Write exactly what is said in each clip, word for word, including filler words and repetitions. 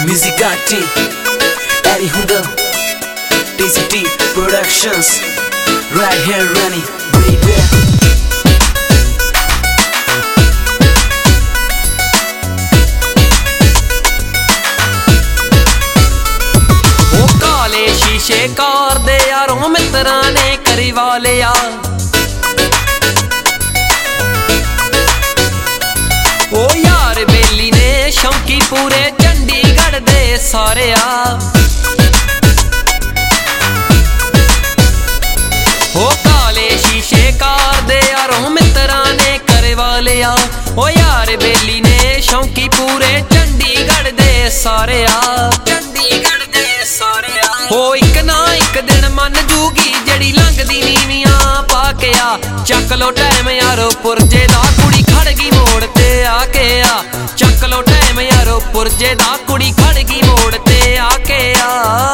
Musicati, Eddie Hundal, D C T Productions, right here running, baby. ओ काले शीशे car दे यारों मित्रां ने करवा लिया। ओ यार बेली ने शौकी पूरे चंडीगढ़ दे सारे आ। ओ काले शीशे कार दे यारों मित्रां ने करवा लिया। ओ यार बेली ने शौकी पूरे चंडीगढ़ दे सारे आ। चंडीगढ़ दे सारे आ। ओ एक ना एक दिन मन जूगी जड़ी लंघदी नीवियां पा के आ। चक लो टाइम यारो पुरजे दा कुड़ी खड़ गई मोड़ ते आके आ। चक लो टाइम यारो पुरजे दा कुड़ी खड़ गई मोड़ ते आके आ।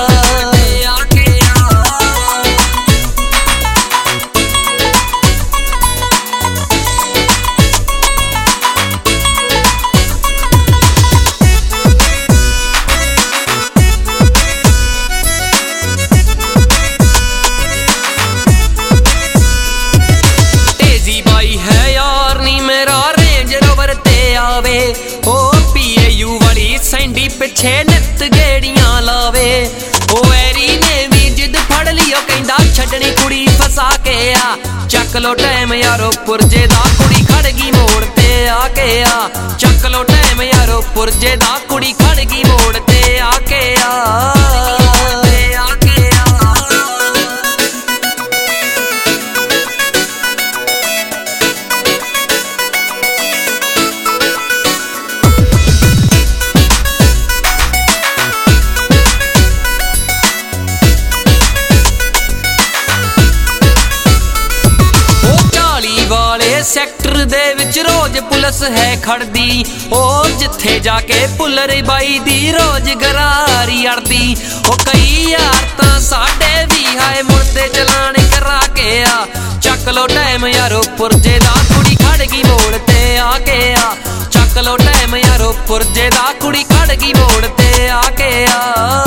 ओ पीएयू वाली सैंडी पिछे नित गेड़ियां लावे। ओ एरी ने भी जिद फड़ लियो कहंदा छड्डनी कुड़ी फसा के आ। चक लो टाइम यारो पुरजे दा कुड़ी खड़ गई मोड़ ते आके आ। चक लो टाइम यारो पुरजे दा कुड़ी खड़ गई मोड़ ते आके आ। सैक्टर दे विच रोज पुलिस है खड़दी। ओ जिथे जाके पुलर बाई दी रोज गरारी अड़दी। ओ कई यार तां साडे भी हाय मुड़दे चलान करा के आ। चक लो टाइम यारो पुरजे दा कुड़ी खड़ गई मोड़ ते आके आ। चक लो टाइम यारो पुरजे दा कुड़ी खड़ गई मोड़ ते आके आ।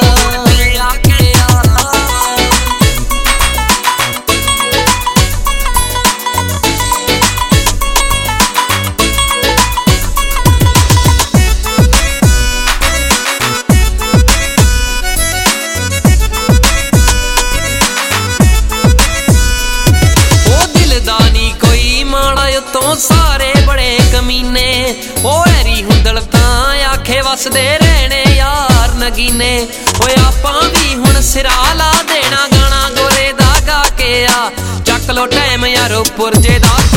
तो सारे बड़े कमीने ओ एरी हुंदल तां आखे वसदे रहने यार नगीने। ओ आपां भी हुण सिरा ला देना गाना गोरे दा गा के आ। चक लो टाइम यारो पुरजे दा